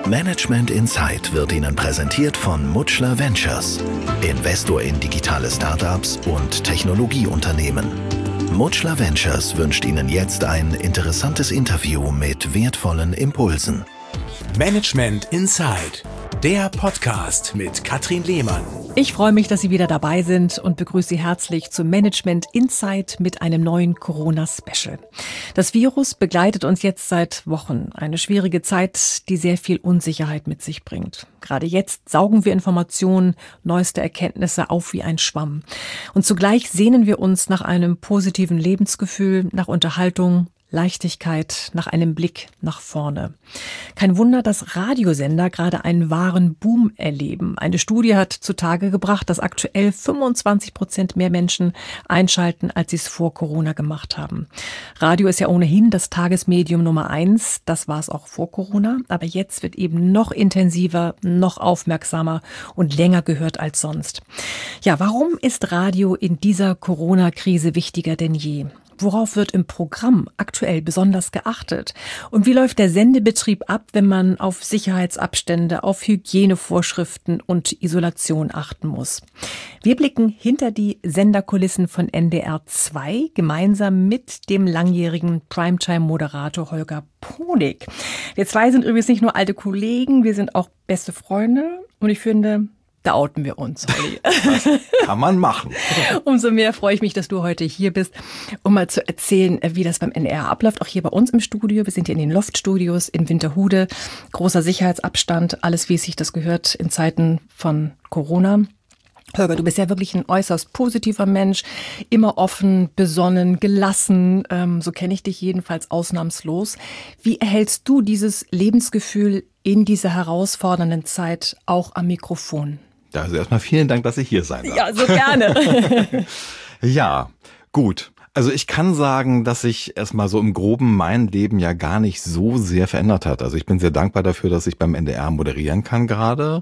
Management Insight wird Ihnen präsentiert von Mutschler Ventures, Investor in digitale Startups und Technologieunternehmen. Mutschler Ventures wünscht Ihnen jetzt ein interessantes Interview mit wertvollen Impulsen. Management Insight, der Podcast mit Katrin Lehmann. Ich freue mich, dass Sie wieder dabei sind und begrüße Sie herzlich zu Management Insight mit einem neuen Corona-Special. Das Virus begleitet uns jetzt seit Wochen. Eine schwierige Zeit, die sehr viel Unsicherheit mit sich bringt. Gerade jetzt saugen wir Informationen, neueste Erkenntnisse auf wie ein Schwamm. Und zugleich sehnen wir uns nach einem positiven Lebensgefühl, nach Unterhaltung, Leichtigkeit, nach einem Blick nach vorne. Kein Wunder, dass Radiosender gerade einen wahren Boom erleben. Eine Studie hat zutage gebracht, dass aktuell 25% mehr Menschen einschalten, als sie es vor Corona gemacht haben. Radio ist ja ohnehin das Tagesmedium Nummer 1. Das war es auch vor Corona. Aber jetzt wird eben noch intensiver, noch aufmerksamer und länger gehört als sonst. Ja, warum ist Radio in dieser Corona-Krise wichtiger denn je? Worauf wird im Programm aktuell besonders geachtet? Und wie läuft der Sendebetrieb ab, wenn man auf Sicherheitsabstände, auf Hygienevorschriften und Isolation achten muss? Wir blicken hinter die Senderkulissen von NDR 2 gemeinsam mit dem langjährigen Primetime-Moderator Holger Ponig. Wir zwei sind übrigens nicht nur alte Kollegen, wir sind auch beste Freunde und ich finde, da outen wir uns, Olli. Das kann man machen. Umso mehr freue ich mich, dass du heute hier bist, um mal zu erzählen, wie das beim NDR abläuft. Auch hier bei uns im Studio. Wir sind hier in den Loft-Studios in Winterhude. Großer Sicherheitsabstand, alles wie es sich das gehört in Zeiten von Corona. Holger, du bist ja wirklich ein äußerst positiver Mensch, immer offen, besonnen, gelassen. So kenne ich dich jedenfalls ausnahmslos. Wie erhältst du dieses Lebensgefühl in dieser herausfordernden Zeit auch am Mikrofon? Also erstmal vielen Dank, dass ich hier sein darf. Ja, so gerne. Ja, gut. Also ich kann sagen, dass sich erstmal so im Groben mein Leben ja gar nicht so sehr verändert hat. Also ich bin sehr dankbar dafür, dass ich beim NDR moderieren kann gerade.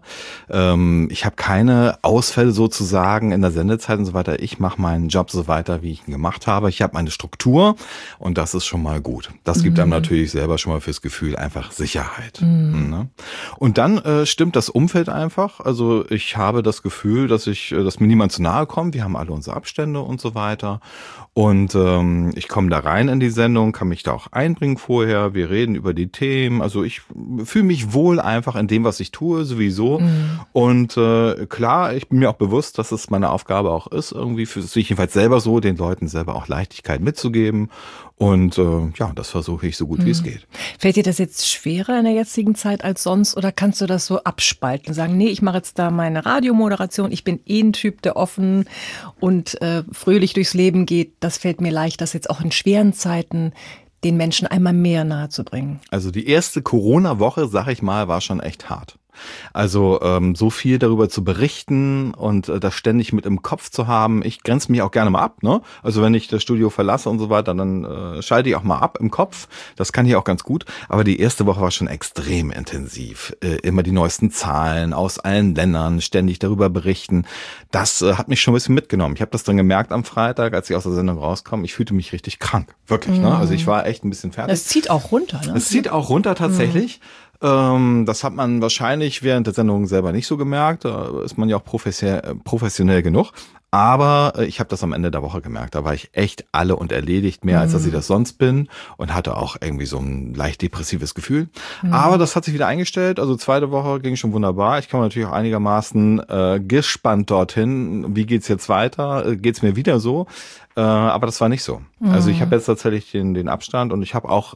Ich habe keine Ausfälle sozusagen in der Sendezeit und so weiter. Ich mache meinen Job so weiter, wie ich ihn gemacht habe. Ich habe meine Struktur und das ist schon mal gut. Das gibt einem natürlich selber schon mal fürs Gefühl einfach Sicherheit. Ne? Und dann stimmt das Umfeld einfach. Also ich habe das Gefühl, dass mir niemand zu nahe kommt. Wir haben alle unsere Abstände und so weiter. Und ich komme da rein in die Sendung, kann mich da auch einbringen vorher. Wir reden über die Themen. Also ich fühle mich wohl einfach in dem, was ich tue, sowieso. Und klar, ich bin mir auch bewusst, dass es meine Aufgabe auch ist, irgendwie für sich jedenfalls selber so, den Leuten selber auch Leichtigkeit mitzugeben. Und ja, das versuche ich so gut wie es geht. Fällt dir das jetzt schwerer in der jetzigen Zeit als sonst oder kannst du das so abspalten? Sagen, nee, ich mache jetzt da meine Radiomoderation, ich bin ein Typ, der offen und fröhlich durchs Leben geht. Das fällt mir leicht, das jetzt auch in schweren Zeiten den Menschen einmal mehr nahe zu bringen. Also die erste Corona-Woche, sag ich mal, war schon echt hart. Also so viel darüber zu berichten und das ständig mit im Kopf zu haben. Ich grenze mich auch gerne mal ab, ne? Also wenn ich das Studio verlasse und so weiter, dann schalte ich auch mal ab im Kopf. Das kann ich auch ganz gut. Aber die erste Woche war schon extrem intensiv. Immer die neuesten Zahlen aus allen Ländern, ständig darüber berichten. Das hat mich schon ein bisschen mitgenommen. Ich habe das dann gemerkt am Freitag, als ich aus der Sendung rauskam. Ich fühlte mich richtig krank. Wirklich, ne? Also ich war echt ein bisschen fertig. Das zieht auch runter, ne? Es zieht auch runter tatsächlich. Das hat man wahrscheinlich während der Sendung selber nicht so gemerkt. Da ist man ja auch professionell genug. Aber ich habe das am Ende der Woche gemerkt. Da war ich echt alle und erledigt, mehr als dass ich das sonst bin. Und hatte auch irgendwie so ein leicht depressives Gefühl. Aber das hat sich wieder eingestellt. Also zweite Woche ging schon wunderbar. Ich kam natürlich auch einigermaßen gespannt dorthin. Wie geht's jetzt weiter? Geht's mir wieder so? Aber das war nicht so. Also ich habe jetzt tatsächlich den Abstand und ich habe auch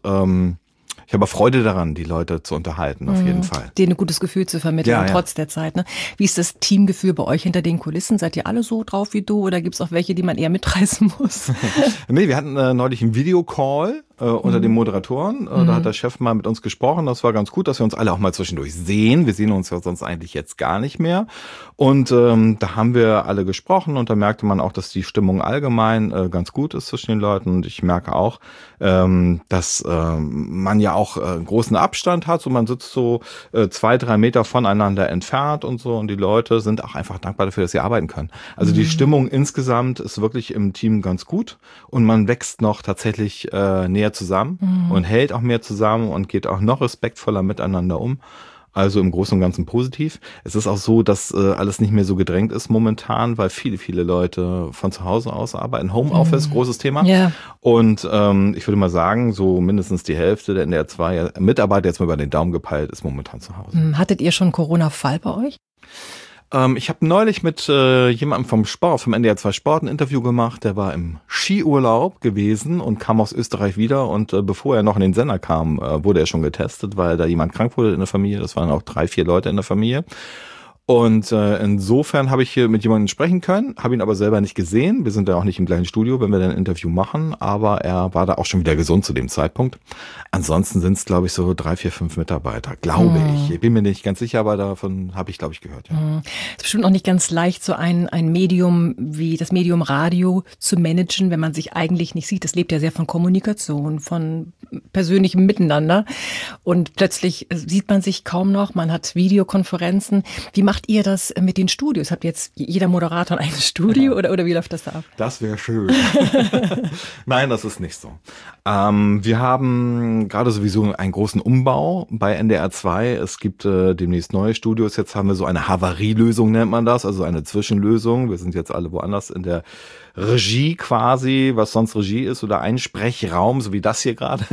ich habe Freude daran, die Leute zu unterhalten, auf jeden Fall. Denen ein gutes Gefühl zu vermitteln, Ja. trotz der Zeit. Ne? Wie ist das Teamgefühl bei euch hinter den Kulissen? Seid ihr alle so drauf wie du oder gibt es auch welche, die man eher mitreißen muss? Nee, wir hatten neulich einen Videocall unter den Moderatoren. Da hat der Chef mal mit uns gesprochen. Das war ganz gut, dass wir uns alle auch mal zwischendurch sehen. Wir sehen uns ja sonst eigentlich jetzt gar nicht mehr. Und da haben wir alle gesprochen und da merkte man auch, dass die Stimmung allgemein ganz gut ist zwischen den Leuten. Und ich merke auch, dass man ja auch großen Abstand hat. So man sitzt so 2-3 Meter voneinander entfernt und so. Und die Leute sind auch einfach dankbar dafür, dass sie arbeiten können. Also die Stimmung insgesamt ist wirklich im Team ganz gut. Und man wächst noch tatsächlich näher zusammen und hält auch mehr zusammen und geht auch noch respektvoller miteinander um. Also im Großen und Ganzen positiv. Es ist auch so, dass alles nicht mehr so gedrängt ist momentan, weil viele Leute von zu Hause aus arbeiten. Homeoffice, großes Thema. Ja. Und ich würde mal sagen, so mindestens die Hälfte der NDR 2 Mitarbeiter, jetzt mal über den Daumen gepeilt, ist momentan zu Hause. Hattet ihr schon einen Corona-Fall bei euch? Ich habe neulich mit jemandem vom NDR 2 Sport ein Interview gemacht. Der war im Skiurlaub gewesen und kam aus Österreich wieder. Und bevor er noch in den Sender kam, wurde er schon getestet, weil da jemand krank wurde in der Familie. Das waren auch 3-4 Leute in der Familie. Und insofern habe ich hier mit jemandem sprechen können, habe ihn aber selber nicht gesehen. Wir sind ja auch nicht im gleichen Studio, wenn wir dann ein Interview machen. Aber er war da auch schon wieder gesund zu dem Zeitpunkt. Ansonsten sind es, glaube ich, so 3, 4, 5 Mitarbeiter, glaube ich. Ich bin mir nicht ganz sicher, aber davon habe ich, glaube ich, gehört. Ja. ist bestimmt auch nicht ganz leicht, so ein Medium wie das Medium Radio zu managen, wenn man sich eigentlich nicht sieht. Das lebt ja sehr von Kommunikation, von persönlichem Miteinander. Und plötzlich sieht man sich kaum noch, man hat Videokonferenzen. Wie macht ihr das mit den Studios? Habt ihr jetzt jeder Moderator ein eigenes Studio oder wie läuft das da ab? Das wäre schön. Nein, das ist nicht so. Wir haben gerade sowieso einen großen Umbau bei NDR 2. Es gibt demnächst neue Studios. Jetzt haben wir so eine Havarielösung, nennt man das, also eine Zwischenlösung. Wir sind jetzt alle woanders in der Regie quasi, was sonst Regie ist, oder ein Sprechraum, so wie das hier gerade.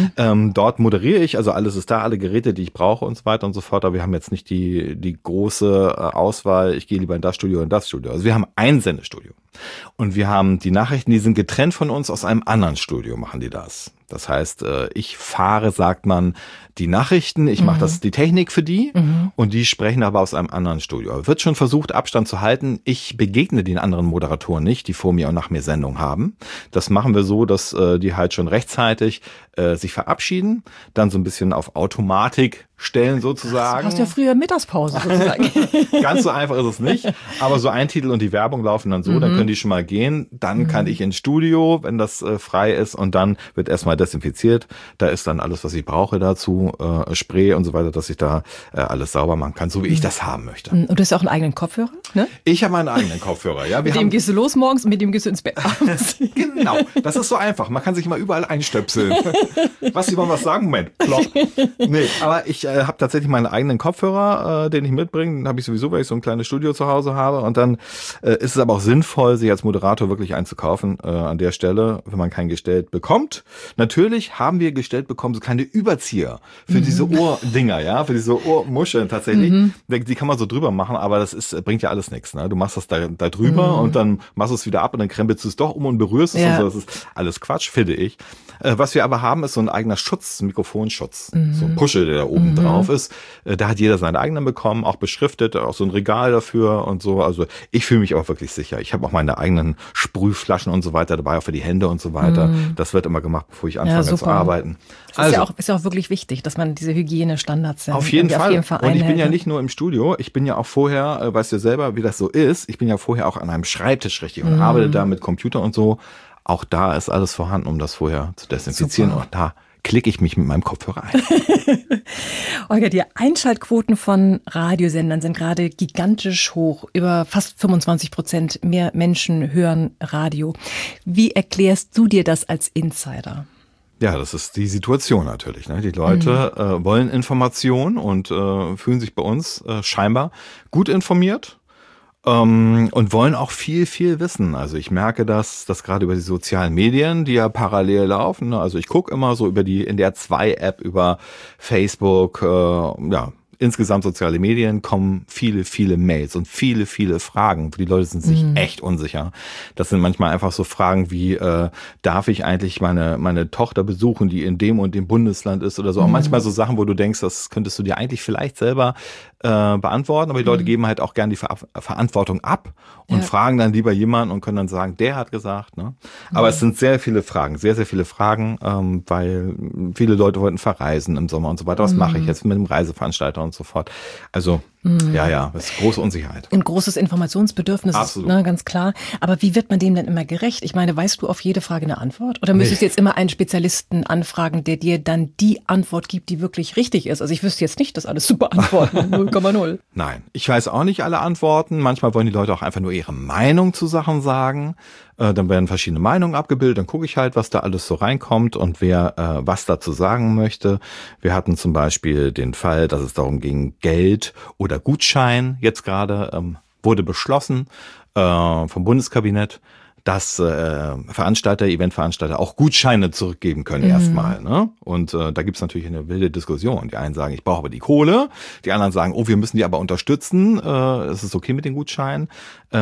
Dort moderiere ich, also alles ist da, alle Geräte, die ich brauche und so weiter und so fort. Aber wir haben jetzt nicht die große Auswahl, ich gehe lieber in das Studio und das Studio. Also wir haben ein Sendestudio. Und wir haben die Nachrichten, die sind getrennt von uns, aus einem anderen Studio machen die das. Das heißt, ich fahre, sagt man, die Nachrichten, ich mache die Technik für die und die sprechen aber aus einem anderen Studio. Wird schon versucht, Abstand zu halten. Ich begegne den anderen Moderatoren nicht, die vor mir und nach mir Sendung haben. Das machen wir so, dass die halt schon rechtzeitig sich verabschieden, dann so ein bisschen auf Automatik stellen sozusagen. Du hast ja früher Mittagspause sozusagen. Ganz so einfach ist es nicht, aber so ein Titel und die Werbung laufen dann so, dann können die schon mal gehen, dann kann ich ins Studio, wenn das frei ist und dann wird erstmal desinfiziert, da ist dann alles, was ich brauche dazu, Spray und so weiter, dass ich da alles sauber machen kann, so wie ich das haben möchte. Und du hast auch einen eigenen Kopfhörer, ne? Ich habe meinen eigenen Kopfhörer, ja. Mit dem gehst du los morgens und mit dem gehst du ins Bett abends. Genau, das ist so einfach, man kann sich mal überall einstöpseln. Was, Sie wollen was sagen? Moment, plopp. Nee, aber ich habe tatsächlich meinen eigenen Kopfhörer, den ich mitbringe. Den habe ich sowieso, weil ich so ein kleines Studio zu Hause habe. Und dann ist es aber auch sinnvoll, sich als Moderator wirklich einzukaufen an der Stelle, wenn man kein gestellt bekommt. Natürlich haben wir gestellt bekommen so kleine Überzieher für diese Ohrdinger, ja, für diese Ohrmuscheln tatsächlich. Die kann man so drüber machen, aber das bringt ja alles nichts. Ne? Du machst das da drüber und dann machst du es wieder ab und dann krempelst du es doch um und berührst es und so. Das ist alles Quatsch, finde ich. Was wir aber haben, ist so ein eigener Schutz, Mikrofonschutz. So ein Puschel, der da oben drauf ist. Da hat jeder seinen eigenen bekommen, auch beschriftet, auch so ein Regal dafür und so. Also ich fühle mich auch wirklich sicher. Ich habe auch meine eigenen Sprühflaschen und so weiter dabei, auch für die Hände und so weiter. Das wird immer gemacht, bevor ich anfange zu arbeiten. Das ist ja auch wirklich wichtig, dass man diese Hygienestandards auf jeden Fall und ich bin ja nicht nur im Studio, ich bin ja auch vorher, weißt du selber, wie das so ist, ich bin ja vorher auch an einem Schreibtisch richtig und arbeite da mit Computer und so. Auch da ist alles vorhanden, um das vorher zu desinfizieren. Super. Und da klicke ich mich mit meinem Kopfhörer ein. Olga, die Einschaltquoten von Radiosendern sind gerade gigantisch hoch. Über fast 25% mehr Menschen hören Radio. Wie erklärst du dir das als Insider? Ja, das ist die Situation natürlich. Ne? Die Leute wollen Information und fühlen sich bei uns scheinbar gut informiert. Und wollen auch viel wissen. Also ich merke das gerade über die sozialen Medien, die ja parallel laufen. Also ich gucke immer so über die NDR 2 App, über Facebook, insgesamt soziale Medien kommen viele Mails und viele Fragen. Die Leute sind sich echt unsicher. Das sind manchmal einfach so Fragen wie, darf ich eigentlich meine Tochter besuchen, die in dem und dem Bundesland ist oder so. Und manchmal so Sachen, wo du denkst, das könntest du dir eigentlich vielleicht selber beantworten, aber die Leute geben halt auch gern die Verantwortung ab und fragen dann lieber jemanden und können dann sagen, der hat gesagt. Ne? Aber es sind sehr viele Fragen, sehr viele Fragen, weil viele Leute wollten verreisen im Sommer und so weiter. Was mache ich jetzt mit dem Reiseveranstalter und so fort? Also Ja, das ist große Unsicherheit. Ein großes Informationsbedürfnis, Absolut. Ist, ne, ganz klar. Aber wie wird man dem denn immer gerecht? Ich meine, weißt du auf jede Frage eine Antwort? Oder müsstest du jetzt immer einen Spezialisten anfragen, der dir dann die Antwort gibt, die wirklich richtig ist? Also ich wüsste jetzt nicht, dass alles super Antworten, 0,0. Nein, ich weiß auch nicht alle Antworten. Manchmal wollen die Leute auch einfach nur ihre Meinung zu Sachen sagen. Dann werden verschiedene Meinungen abgebildet. Dann gucke ich halt, was da alles so reinkommt und wer was dazu sagen möchte. Wir hatten zum Beispiel den Fall, dass es darum ging, Geld oder Gutschein jetzt gerade wurde beschlossen vom Bundeskabinett, dass Eventveranstalter auch Gutscheine zurückgeben können erstmal. Ne? Und da gibt's natürlich eine wilde Diskussion. Die einen sagen, ich brauche aber die Kohle. Die anderen sagen, wir müssen die aber unterstützen. Es ist okay mit den Gutscheinen,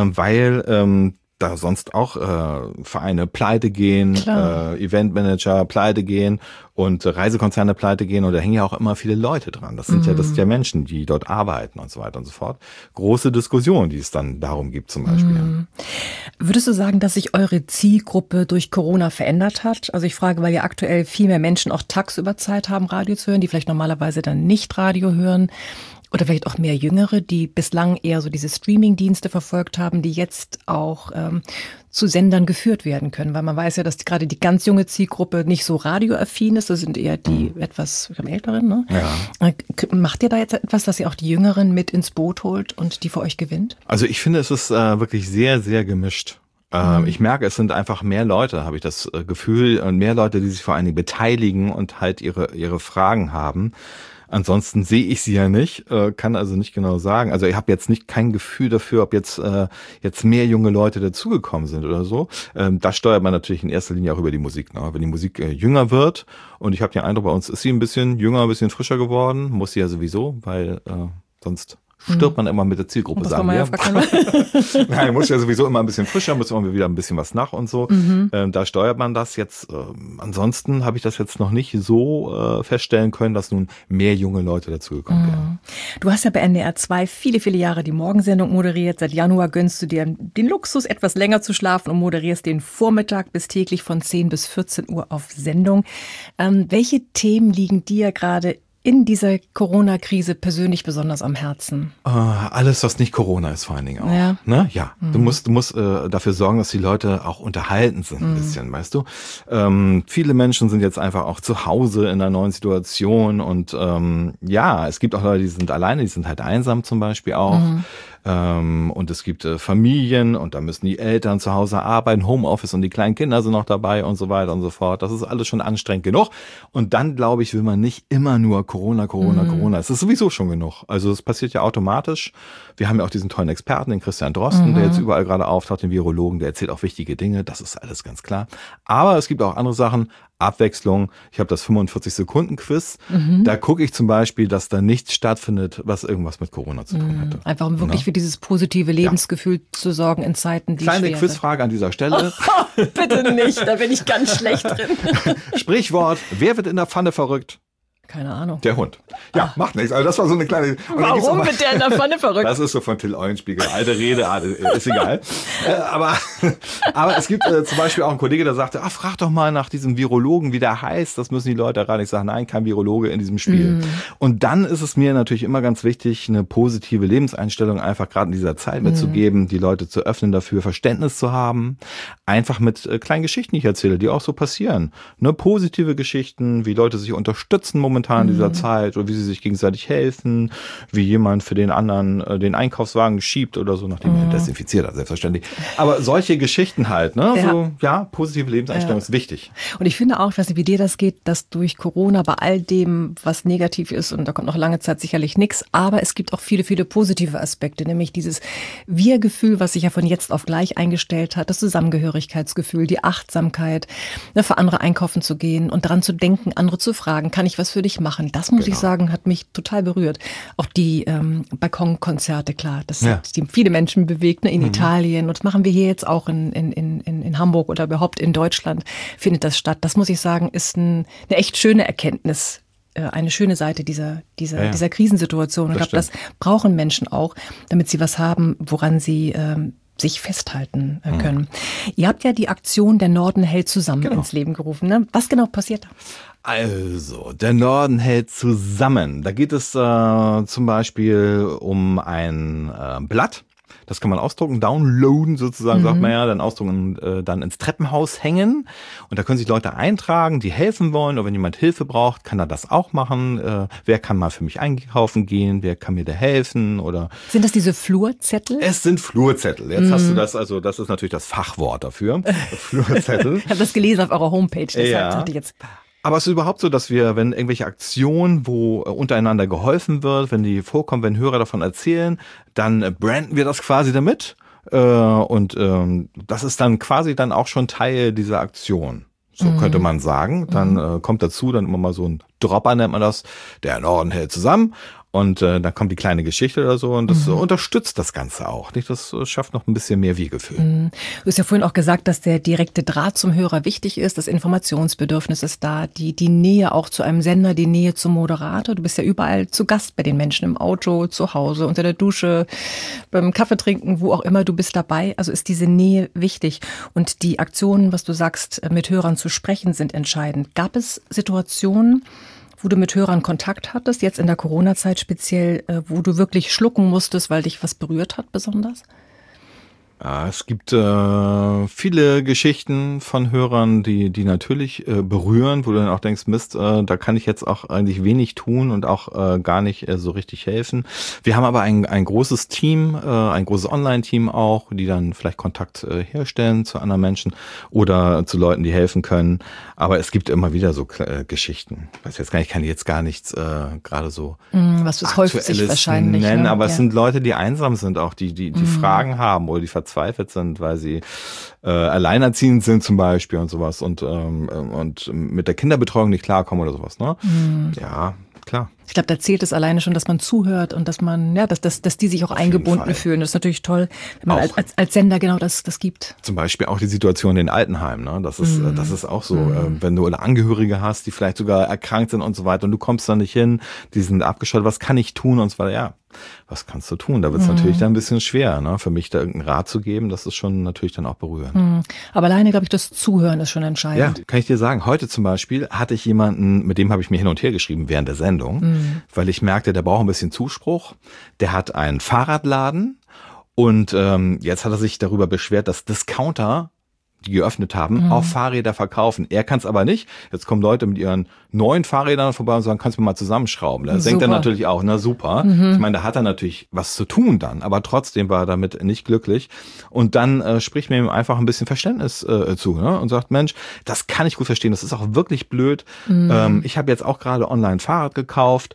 weil da sonst auch Vereine pleite gehen, Eventmanager pleite gehen und Reisekonzerne pleite gehen und da hängen ja auch immer viele Leute dran. Das sind ja Menschen, die dort arbeiten und so weiter und so fort. Große Diskussion, die es dann darum gibt zum Beispiel. Würdest du sagen, dass sich eure Zielgruppe durch Corona verändert hat? Also ich frage, weil ja aktuell viel mehr Menschen auch tagsüber Zeit haben, Radio zu hören, die vielleicht normalerweise dann nicht Radio hören. Oder vielleicht auch mehr Jüngere, die bislang eher so diese Streaming-Dienste verfolgt haben, die jetzt auch zu Sendern geführt werden können. Weil man weiß ja, dass gerade die ganz junge Zielgruppe nicht so radioaffin ist. Das sind eher die etwas älteren. Ne? Ja. Macht ihr da jetzt etwas, dass ihr auch die Jüngeren mit ins Boot holt und die für euch gewinnt? Also ich finde, es ist wirklich sehr, sehr gemischt. Ich merke, es sind einfach mehr Leute, habe ich das Gefühl, und mehr Leute, die sich vor allen Dingen beteiligen und halt ihre Fragen haben. Ansonsten sehe ich sie ja nicht, kann also nicht genau sagen. Also ich habe jetzt kein Gefühl dafür, ob jetzt mehr junge Leute dazugekommen sind oder so. Das steuert man natürlich in erster Linie auch über die Musik. Ne? Wenn die Musik jünger wird, und ich habe den Eindruck, bei uns ist sie ein bisschen jünger, ein bisschen frischer geworden, muss sie ja sowieso, weil sonst stirbt man immer mit der Zielgruppe, sagen wir. Nein, muss ja sowieso immer ein bisschen frischer, muss immer wieder ein bisschen was nach und so. Da steuert man das jetzt. Ansonsten habe ich das jetzt noch nicht so feststellen können, dass nun mehr junge Leute dazugekommen wären. Du hast ja bei NDR 2 viele, viele Jahre die Morgensendung moderiert. Seit Januar gönnst du dir den Luxus, etwas länger zu schlafen und moderierst den Vormittag bis täglich von 10 bis 14 Uhr auf Sendung. Welche Themen liegen dir gerade in dieser Corona-Krise persönlich besonders am Herzen? Alles, was nicht Corona ist, vor allen Dingen auch. Ja. Ne? Ja. Du musst dafür sorgen, dass die Leute auch unterhalten sind ein bisschen, weißt du. Viele Menschen sind jetzt einfach auch zu Hause in einer neuen Situation und es gibt auch Leute, die sind alleine, die sind halt einsam zum Beispiel auch. Und es gibt Familien und da müssen die Eltern zu Hause arbeiten, Homeoffice und die kleinen Kinder sind noch dabei und so weiter und so fort. Das ist alles schon anstrengend genug. Und dann, glaube ich, will man nicht immer nur Corona. Es ist sowieso schon genug. Also es passiert ja automatisch. Wir haben ja auch diesen tollen Experten, den Christian Drosten, der jetzt überall gerade auftaucht, den Virologen, der erzählt auch wichtige Dinge. Das ist alles ganz klar. Aber es gibt auch andere Sachen. Abwechslung. Ich habe das 45-Sekunden-Quiz. Da gucke ich zum Beispiel, dass da nichts stattfindet, was irgendwas mit Corona zu tun hätte. Einfach um wirklich für dieses positive Lebensgefühl zu sorgen in Zeiten, die Kleine Quizfrage an dieser Stelle. Bitte nicht, da bin ich ganz schlecht drin. Sprichwort, wer wird in der Pfanne verrückt? Keine Ahnung. Der Hund. Ja, macht nichts. Also das war so eine kleine... Warum wird der in der Pfanne verrückt? Das ist so von Till Eulenspiegel. Alte Rede, ist egal. Aber es gibt zum Beispiel auch einen Kollege, der sagte, frag doch mal nach diesem Virologen, wie der heißt. Das müssen die Leute gerade nicht sagen. Nein, kein Virologe in diesem Spiel. Und dann ist es mir natürlich immer ganz wichtig, eine positive Lebenseinstellung einfach gerade in dieser Zeit mitzugeben, die Leute zu öffnen dafür, Verständnis zu haben. Einfach mit kleinen Geschichten, die ich erzähle, die auch so passieren. Ne, positive Geschichten, wie Leute sich unterstützen momentan in dieser Zeit oder wie sie sich gegenseitig helfen, wie jemand für den anderen den Einkaufswagen schiebt oder so, nachdem er desinfiziert hat, selbstverständlich. Aber solche Geschichten halt, ne? Positive Lebenseinstellung ist wichtig. Und ich finde auch, ich weiß nicht, wie dir das geht, dass durch Corona bei all dem, was negativ ist, und da kommt noch lange Zeit sicherlich nichts, aber es gibt auch viele, viele positive Aspekte, nämlich dieses Wir-Gefühl, was sich ja von jetzt auf gleich eingestellt hat, das Zusammengehörigkeitsgefühl, die Achtsamkeit, für andere einkaufen zu gehen und daran zu denken, andere zu fragen, kann ich was für dich machen? Das muss ich sagen, hat mich total berührt. Auch die Balkonkonzerte, klar, das hat viele Menschen bewegt, in Italien, und das machen wir hier jetzt auch in Hamburg oder überhaupt in Deutschland findet das statt. Das muss ich sagen, ist eine echt schöne Erkenntnis, eine schöne Seite dieser Krisensituation. Ich glaube, das brauchen Menschen auch, damit sie was haben, woran sie sich festhalten können. Ihr habt ja die Aktion Der Norden hält zusammen ins Leben gerufen. Ne? Was genau passiert da? Also, der Norden hält zusammen. Da geht es zum Beispiel um ein Blatt. Das kann man ausdrucken, downloaden sozusagen, sagt man ja, dann ausdrucken und dann ins Treppenhaus hängen. Und da können sich Leute eintragen, die helfen wollen. Oder wenn jemand Hilfe braucht, kann er das auch machen. Wer kann mal für mich einkaufen gehen? Wer kann mir da helfen? Oder sind das diese Flurzettel? Es sind Flurzettel. Jetzt hast du das, also das ist natürlich das Fachwort dafür. Flurzettel. Ich habe das gelesen auf eurer Homepage, deshalb dachte ich jetzt... Aber es ist überhaupt so, dass wir, wenn irgendwelche Aktionen, wo untereinander geholfen wird, wenn die vorkommen, wenn Hörer davon erzählen, dann branden wir das quasi damit. Und das ist dann quasi dann auch schon Teil dieser Aktion. So könnte man sagen. Dann kommt dazu dann immer mal so ein Dropper, nennt man das. Der Norden hält zusammen. Und dann kommt die kleine Geschichte oder so und das unterstützt das Ganze auch. Nicht? Das schafft noch ein bisschen mehr Wir-Gefühl. Du hast ja vorhin auch gesagt, dass der direkte Draht zum Hörer wichtig ist. Das Informationsbedürfnis ist da. Die Nähe auch zu einem Sender, die Nähe zum Moderator. Du bist ja überall zu Gast bei den Menschen, im Auto, zu Hause, unter der Dusche, beim Kaffeetrinken, wo auch immer du bist dabei. Also ist diese Nähe wichtig. Und die Aktionen, was du sagst, mit Hörern zu sprechen, sind entscheidend. Gab es Situationen, wo du mit Hörern Kontakt hattest, jetzt in der Corona-Zeit speziell, wo du wirklich schlucken musstest, weil dich was berührt hat besonders? Ja, es gibt viele Geschichten von Hörern, die natürlich berühren, wo du dann auch denkst, Mist, da kann ich jetzt auch eigentlich wenig tun und auch gar nicht so richtig helfen. Wir haben aber ein großes Team, ein großes Online-Team auch, die dann vielleicht Kontakt herstellen zu anderen Menschen oder zu Leuten, die helfen können. Aber es gibt immer wieder so Geschichten. Ich weiß jetzt gar nicht, ich kann jetzt gar nichts gerade so was das häufig sich wahrscheinlich nennen, ne? Aber es sind Leute, die einsam sind, auch die Fragen haben oder die verzweifelt sind, weil sie alleinerziehend sind zum Beispiel und sowas und mit der Kinderbetreuung nicht klarkommen oder sowas, ne? Ja, klar. Ich glaube, da zählt es alleine schon, dass man zuhört und dass man, ja, dass die sich auch eingebunden fühlen. Das ist natürlich toll, wenn man als Sender genau das gibt. Zum Beispiel auch die Situation in den Altenheimen, ne? Das ist auch so, wenn du Angehörige hast, die vielleicht sogar erkrankt sind und so weiter und du kommst da nicht hin, die sind abgeschottet, was kann ich tun und so weiter, ja. Was kannst du tun? Da wird es natürlich dann ein bisschen schwer, ne? Für mich da irgendeinen Rat zu geben, das ist schon natürlich dann auch berührend. Aber alleine, glaube ich, das Zuhören ist schon entscheidend. Ja, kann ich dir sagen. Heute zum Beispiel hatte ich jemanden, mit dem habe ich mir hin und her geschrieben während der Sendung, weil ich merkte, der braucht ein bisschen Zuspruch. Der hat einen Fahrradladen und jetzt hat er sich darüber beschwert, dass Discounter, die geöffnet haben, auch Fahrräder verkaufen. Er kann es aber nicht. Jetzt kommen Leute mit ihren neuen Fahrrädern vorbei und sagen, kannst du mal zusammenschrauben. Da denkt er natürlich auch, na super. Ich meine, da hat er natürlich was zu tun dann, aber trotzdem war er damit nicht glücklich. Und dann spricht mir ihm einfach ein bisschen Verständnis zu, ne? Und sagt, Mensch, das kann ich gut verstehen, das ist auch wirklich blöd. Ich habe jetzt auch gerade online Fahrrad gekauft.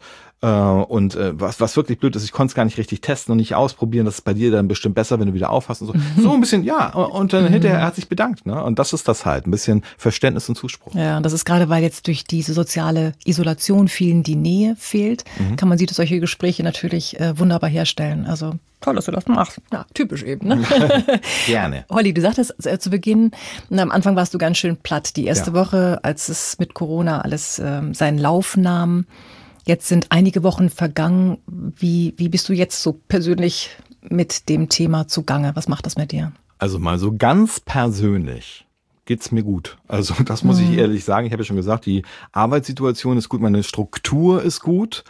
Und was wirklich blöd ist, ich konnte es gar nicht richtig testen und nicht ausprobieren. Das ist bei dir dann bestimmt besser, wenn du wieder aufhast und so. So ein bisschen, ja. Und dann hinterher, er hat sich bedankt, ne? Und das ist das halt, ein bisschen Verständnis und Zuspruch. Ja, und das ist gerade, weil jetzt durch diese soziale Isolation vielen die Nähe fehlt, kann man solche Gespräche natürlich wunderbar herstellen. Also toll, dass du das machst. Ja, typisch eben, ne? Gerne. Holly, du sagtest zu Beginn, am Anfang warst du ganz schön platt. Die erste Woche, als es mit Corona alles seinen Lauf nahm. Jetzt sind einige Wochen vergangen. Wie bist du jetzt so persönlich mit dem Thema zugange? Was macht das mit dir? Also mal so ganz persönlich geht's mir gut. Also das muss ich ehrlich sagen. Ich habe ja schon gesagt, die Arbeitssituation ist gut, meine Struktur ist gut.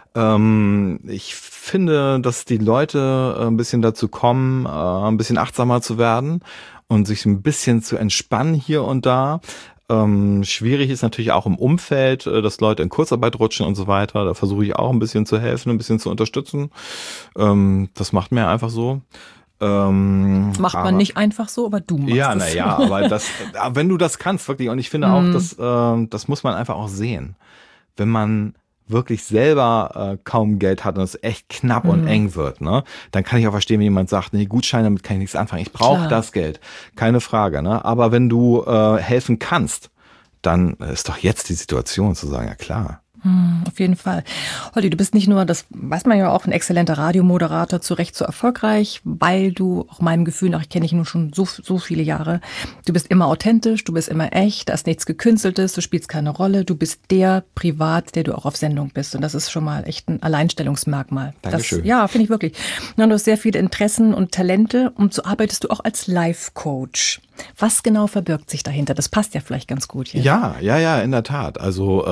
Ich finde, dass die Leute ein bisschen dazu kommen, ein bisschen achtsamer zu werden und sich ein bisschen zu entspannen hier und da. Schwierig ist natürlich auch im Umfeld, dass Leute in Kurzarbeit rutschen und so weiter. Da versuche ich auch ein bisschen zu helfen, ein bisschen zu unterstützen. Das macht mir einfach so. Macht man nicht einfach so, aber du machst es. Ja, naja, aber wenn du das kannst, wirklich, und ich finde auch, das muss man einfach auch sehen. Wenn man wirklich selber kaum Geld hat und es echt knapp und eng wird, ne, dann kann ich auch verstehen, wenn jemand sagt, nee, Gutschein, damit kann ich nichts anfangen. Ich brauche das Geld. Keine Frage, ne? Aber wenn du helfen kannst, dann ist doch jetzt die Situation zu sagen, ja klar. Auf jeden Fall. Holly, du bist nicht nur, das weiß man ja auch, ein exzellenter Radiomoderator, zu Recht so erfolgreich, weil du auch meinem Gefühl nach, ich kenne dich nun schon so viele Jahre, du bist immer authentisch, du bist immer echt, da ist nichts Gekünsteltes, du spielst keine Rolle, du bist der privat, der du auch auf Sendung bist. Und das ist schon mal echt ein Alleinstellungsmerkmal. Dankeschön. Ja, finde ich wirklich. Ja, du hast sehr viele Interessen und Talente und so arbeitest du auch als Life-Coach. Was genau verbirgt sich dahinter? Das passt ja vielleicht ganz gut hier. Ja, in der Tat. Also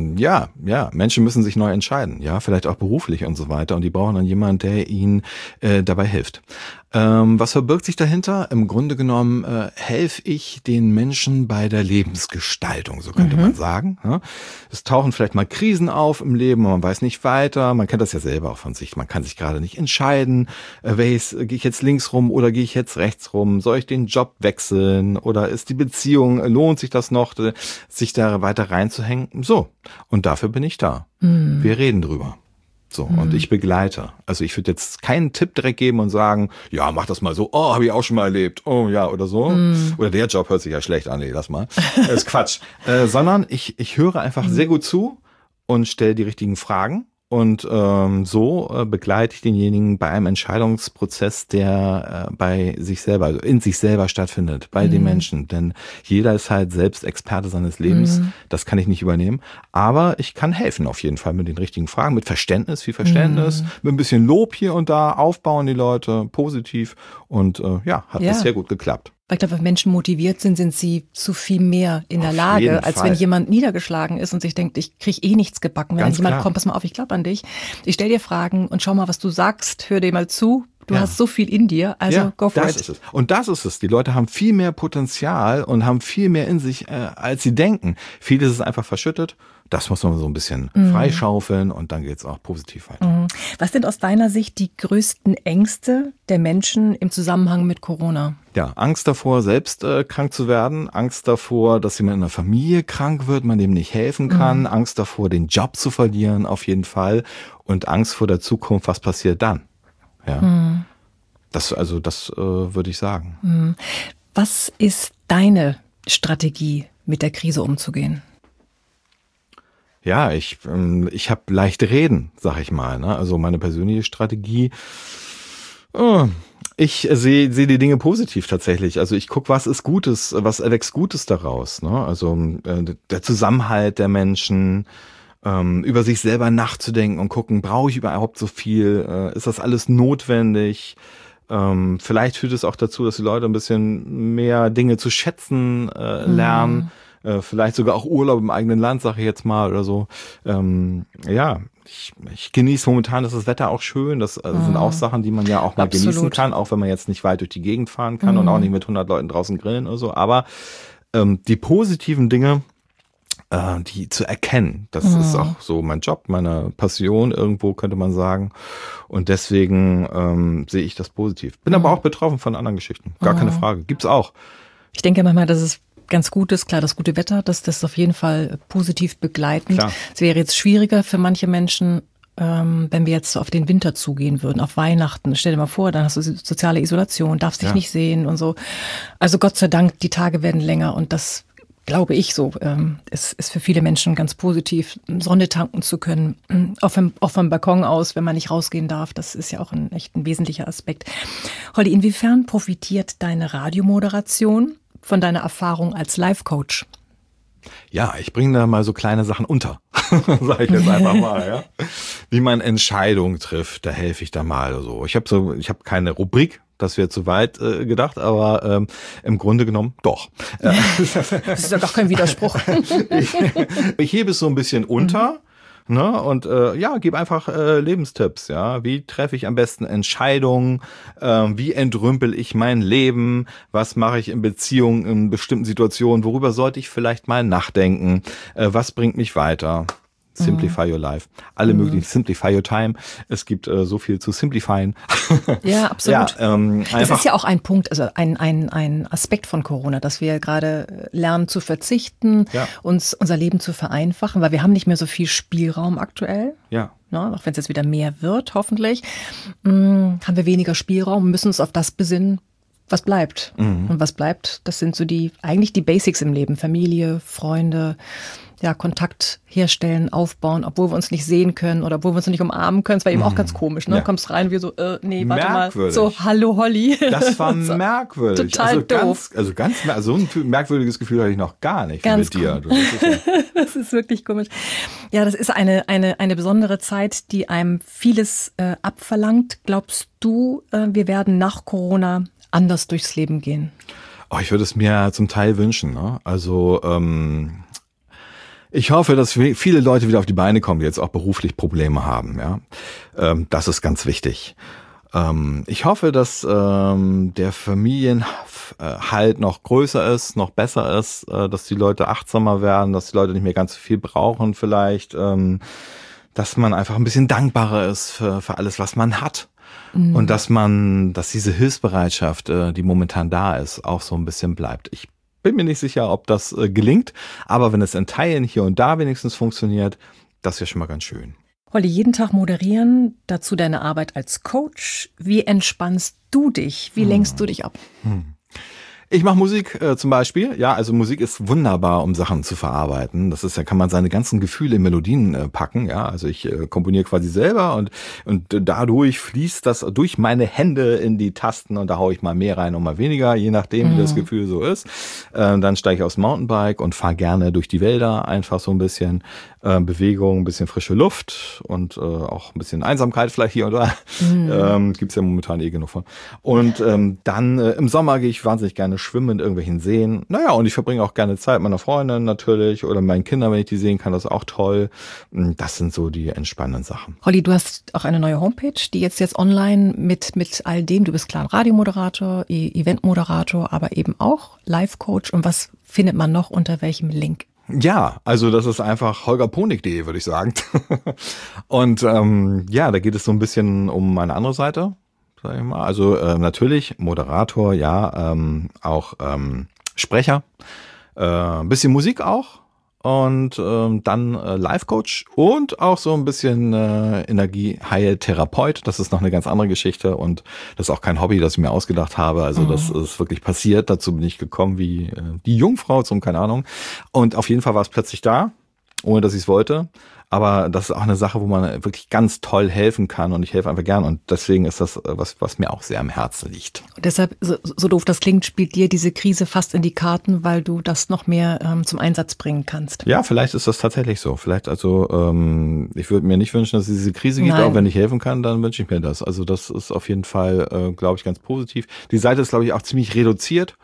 Menschen müssen sich neu entscheiden, ja, vielleicht auch beruflich und so weiter. Und die brauchen dann jemanden, der ihnen dabei hilft. Was verbirgt sich dahinter? Im Grunde genommen helfe ich den Menschen bei der Lebensgestaltung, so könnte man sagen. Ja? Es tauchen vielleicht mal Krisen auf im Leben, man weiß nicht weiter. Man kennt das ja selber auch von sich. Man kann sich gerade nicht entscheiden, gehe ich jetzt links rum oder gehe ich jetzt rechts rum? Soll ich den Job wechseln oder ist die Beziehung, lohnt sich das noch, sich da weiter reinzuhängen? So, und dafür bin ich da. Wir reden drüber. So, und ich begleite. Also ich würde jetzt keinen Tipp direkt geben und sagen, ja, mach das mal so, oh, habe ich auch schon mal erlebt, oh ja, oder so. Oder der Job hört sich ja schlecht an, nee, lass mal. Das ist Quatsch. Sondern ich höre einfach sehr gut zu und stelle die richtigen Fragen. Und so begleite ich denjenigen bei einem Entscheidungsprozess, der bei sich selber, also in sich selber stattfindet, bei den Menschen. Denn jeder ist halt selbst Experte seines Lebens. Das kann ich nicht übernehmen. Aber ich kann helfen auf jeden Fall mit den richtigen Fragen, mit Verständnis, viel Verständnis, mit ein bisschen Lob hier und da, aufbauen die Leute positiv. Und hat bisher gut geklappt. Weil ich glaube, wenn Menschen motiviert sind, sind sie zu viel mehr in der Lage, als wenn jemand niedergeschlagen ist und sich denkt, ich kriege eh nichts gebacken. Wenn jemand kommt, pass mal auf, ich glaube an dich. Ich stell dir Fragen und schau mal, was du sagst, hör dir mal zu. Du hast so viel in dir, also go for it. Ist es. Und das ist es. Die Leute haben viel mehr Potenzial und haben viel mehr in sich, als sie denken. Vieles ist einfach verschüttet. Das muss man so ein bisschen freischaufeln und dann geht's auch positiv weiter. Was sind aus deiner Sicht die größten Ängste der Menschen im Zusammenhang mit Corona? Ja, Angst davor, selbst krank zu werden, Angst davor, dass jemand in der Familie krank wird, man dem nicht helfen kann, Angst davor, den Job zu verlieren, auf jeden Fall, und Angst vor der Zukunft, was passiert dann? Ja, das würde ich sagen. Was ist deine Strategie, mit der Krise umzugehen? Ja, ich habe leichte Reden, sag ich mal. Ne? Also meine persönliche Strategie, ich sehe die Dinge positiv tatsächlich. Also ich gucke, was ist Gutes, was erwächst Gutes daraus. Ne? Also der Zusammenhalt der Menschen, über sich selber nachzudenken und gucken, brauche ich überhaupt so viel? Ist das alles notwendig? Vielleicht führt es auch dazu, dass die Leute ein bisschen mehr Dinge zu schätzen lernen. Vielleicht sogar auch Urlaub im eigenen Land, sage ich jetzt mal, oder so. Ich genieße momentan, das Wetter auch schön. Das sind auch Sachen, die man ja auch mal genießen kann, auch wenn man jetzt nicht weit durch die Gegend fahren kann und auch nicht mit 100 Leuten draußen grillen oder so. Aber die positiven Dinge, die zu erkennen, das ist auch so mein Job, meine Passion irgendwo, könnte man sagen. Und deswegen sehe ich das positiv. Bin aber auch betroffen von anderen Geschichten. Gar keine Frage. Gibt's auch. Ich denke manchmal, dass es ganz gut ist, klar, das gute Wetter, das auf jeden Fall positiv begleitend. Klar. Es wäre jetzt schwieriger für manche Menschen, wenn wir jetzt so auf den Winter zugehen würden, auf Weihnachten. Stell dir mal vor, dann hast du soziale Isolation, darfst dich nicht sehen und so. Also Gott sei Dank, die Tage werden länger und das glaube ich so. Es ist für viele Menschen ganz positiv, Sonne tanken zu können, auch vom Balkon aus, wenn man nicht rausgehen darf. Das ist ja auch echt ein wesentlicher Aspekt. Holly, inwiefern profitiert deine Radiomoderation von deiner Erfahrung als Life-Coach? Ja, ich bringe da mal so kleine Sachen unter, sage ich jetzt einfach mal, ja. Wie man Entscheidungen trifft, da helfe ich da mal so. Ich habe keine Rubrik, das wäre zu weit gedacht, aber im Grunde genommen doch. Das ist ja gar kein Widerspruch. Ich hebe es so ein bisschen unter. Ne? Und gebe einfach Lebenstipps, ja. Wie treffe ich am besten Entscheidungen? Wie entrümpel ich mein Leben? Was mache ich in Beziehungen, in bestimmten Situationen? Worüber sollte ich vielleicht mal nachdenken? Was bringt mich weiter? Simplify your life. Alle möglichen, Simplify your time. Es gibt so viel zu simplifieren. Ja, absolut. Ja, das ist ja auch ein Punkt, also ein Aspekt von Corona, dass wir gerade lernen zu verzichten, uns unser Leben zu vereinfachen, weil wir haben nicht mehr so viel Spielraum aktuell. Ja. Ja, auch wenn es jetzt wieder mehr wird, hoffentlich, haben wir weniger Spielraum und müssen uns auf das besinnen, was bleibt. Und was bleibt, das sind so eigentlich die Basics im Leben. Familie, Freunde, Kontakt herstellen, aufbauen, obwohl wir uns nicht sehen können oder obwohl wir uns nicht umarmen können. Das war eben auch ganz komisch, ne? Ja. Du kommst rein wie so, nee, warte merkwürdig. mal. So, hallo Holly. Das war merkwürdig. Total doof. So ein merkwürdiges Gefühl hatte ich noch gar nicht ganz mit dir. Das ist wirklich komisch. Ja, das ist eine besondere Zeit, die einem vieles abverlangt. Glaubst du, wir werden nach Corona anders durchs Leben gehen? Oh, ich würde es mir zum Teil wünschen. Ne? Also ich hoffe, dass viele Leute wieder auf die Beine kommen, die jetzt auch beruflich Probleme haben. Ja, das ist ganz wichtig. Ich hoffe, dass der Familienhalt noch größer ist, noch besser ist, dass die Leute achtsamer werden, dass die Leute nicht mehr ganz so viel brauchen vielleicht, dass man einfach ein bisschen dankbarer ist für alles, was man hat. Und dass diese Hilfsbereitschaft, die momentan da ist, auch so ein bisschen bleibt. Ich bin mir nicht sicher, ob das gelingt, aber wenn es in Teilen hier und da wenigstens funktioniert, das wäre schon mal ganz schön. Holly, jeden Tag moderieren, dazu deine Arbeit als Coach. Wie entspannst du dich? Wie lenkst du dich ab? Ich mache Musik zum Beispiel. Ja, also Musik ist wunderbar, um Sachen zu verarbeiten. Das ist, da kann man seine ganzen Gefühle in Melodien packen. Ja, also ich komponiere quasi selber und dadurch fließt das durch meine Hände in die Tasten und da haue ich mal mehr rein und mal weniger, je nachdem, wie das Gefühl so ist. Dann steige ich aufs Mountainbike und fahre gerne durch die Wälder, einfach so ein bisschen Bewegung, ein bisschen frische Luft und auch ein bisschen Einsamkeit vielleicht hier und da. Gibt's ja momentan genug von. Und dann im Sommer gehe ich wahnsinnig gerne schwimmen in irgendwelchen Seen. Naja, und ich verbringe auch gerne Zeit mit meiner Freundin natürlich oder meinen Kindern, wenn ich die sehen kann, das ist auch toll. Das sind so die entspannenden Sachen. Holly, du hast auch eine neue Homepage, die jetzt online mit all dem, du bist klar ein Radiomoderator, Eventmoderator, aber eben auch Life-Coach. Und was findet man noch unter welchem Link? Ja, also das ist einfach holgerponig.de, würde ich sagen. Und da geht es so ein bisschen um eine andere Seite, sag ich mal. Also natürlich Moderator, ja, auch Sprecher, ein bisschen Musik auch und dann Life-Coach und auch so ein bisschen Energieheiltherapeut. Das ist noch eine ganz andere Geschichte und das ist auch kein Hobby, das ich mir ausgedacht habe. Also das ist wirklich passiert. Dazu bin ich gekommen wie die Jungfrau zum, keine Ahnung. Und auf jeden Fall war es plötzlich da, ohne dass ich es wollte. Aber das ist auch eine Sache, wo man wirklich ganz toll helfen kann und ich helfe einfach gern und deswegen ist das was mir auch sehr am Herzen liegt. Und deshalb, so doof das klingt, spielt dir diese Krise fast in die Karten, weil du das noch mehr zum Einsatz bringen kannst. Ja, vielleicht ist das tatsächlich so. Vielleicht ich würde mir nicht wünschen, dass es diese Krise gibt, aber wenn ich helfen kann, dann wünsche ich mir das. Also das ist auf jeden Fall, glaube ich, ganz positiv. Die Seite ist, glaube ich, auch ziemlich reduziert,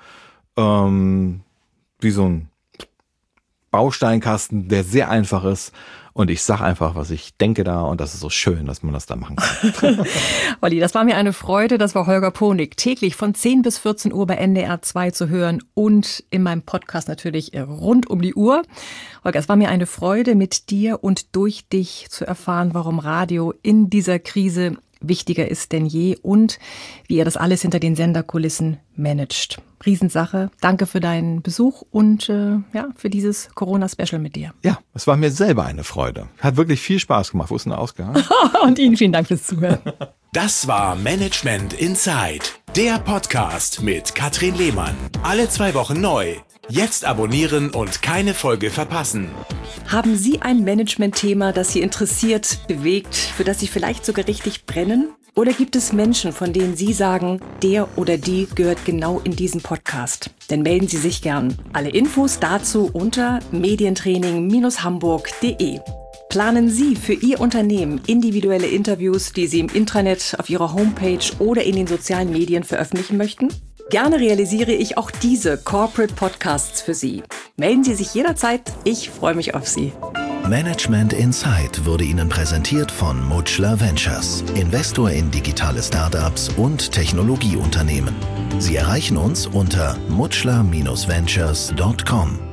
wie so ein Bausteinkasten, der sehr einfach ist. Und ich sage einfach, was ich denke da und das ist so schön, dass man das da machen kann. Olli, das war mir eine Freude. Das war Holger Ponig. Täglich von 10 bis 14 Uhr bei NDR 2 zu hören und in meinem Podcast natürlich rund um die Uhr. Holger, es war mir eine Freude, mit dir und durch dich zu erfahren, warum Radio in dieser Krise wichtiger ist denn je und wie ihr das alles hinter den Senderkulissen managt. Riesensache. Danke für deinen Besuch und für dieses Corona-Special mit dir. Ja, es war mir selber eine Freude. Hat wirklich viel Spaß gemacht. Wo ist denn der Ausgang? Und Ihnen vielen Dank fürs Zuhören. Das war Management Inside, der Podcast mit Katrin Lehmann. Alle 2 Wochen neu. Jetzt abonnieren und keine Folge verpassen. Haben Sie ein Management-Thema, das Sie interessiert, bewegt, für das Sie vielleicht sogar richtig brennen? Oder gibt es Menschen, von denen Sie sagen, der oder die gehört genau in diesen Podcast? Dann melden Sie sich gern. Alle Infos dazu unter medientraining-hamburg.de. Planen Sie für Ihr Unternehmen individuelle Interviews, die Sie im Intranet, auf Ihrer Homepage oder in den sozialen Medien veröffentlichen möchten? Gerne realisiere ich auch diese Corporate Podcasts für Sie. Melden Sie sich jederzeit. Ich freue mich auf Sie. Management Inside wurde Ihnen präsentiert von Mutchler Ventures, Investor in digitale Startups und Technologieunternehmen. Sie erreichen uns unter mutchler-ventures.com.